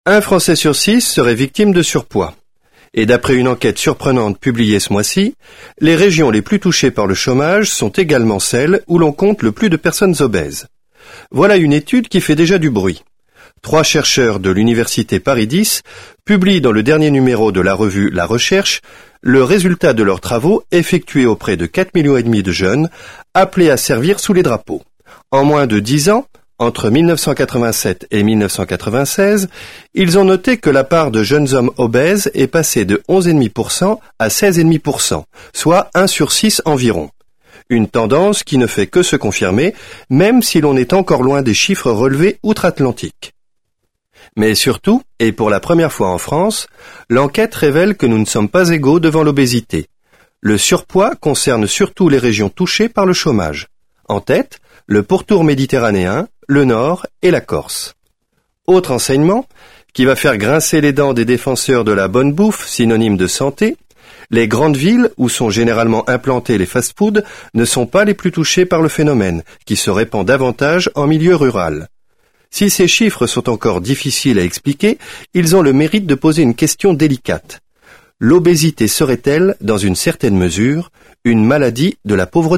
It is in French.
Un Français sur 6 serait victime de surpoids. Et d'après une enquête surprenante publiée ce mois-ci, les régions les plus touchées par le chômage sont également celles où l'on compte le plus de personnes obèses. Voilà une étude qui fait déjà du bruit. 3 chercheurs de l'université Paris X publient dans le dernier numéro de la revue La Recherche le résultat de leurs travaux effectués auprès de 4,5 millions de jeunes appelés à servir sous les drapeaux. En moins de 10 ans, entre 1987 et 1996, ils ont noté que la part de jeunes hommes obèses est passée de 11,5% à 16,5%, soit 1 sur 6 environ. Une tendance qui ne fait que se confirmer, même si l'on est encore loin des chiffres relevés outre-Atlantique. Mais surtout, et pour la première fois en France, l'enquête révèle que nous ne sommes pas égaux devant l'obésité. Le surpoids concerne surtout les régions touchées par le chômage. En tête, le pourtour méditerranéen, le Nord et la Corse. Autre enseignement, qui va faire grincer les dents des défenseurs de la bonne bouffe, synonyme de santé, les grandes villes où sont généralement implantés les fast-foods ne sont pas les plus touchées par le phénomène, qui se répand davantage en milieu rural. Si ces chiffres sont encore difficiles à expliquer, ils ont le mérite de poser une question délicate. L'obésité serait-elle, dans une certaine mesure, une maladie de la pauvreté ?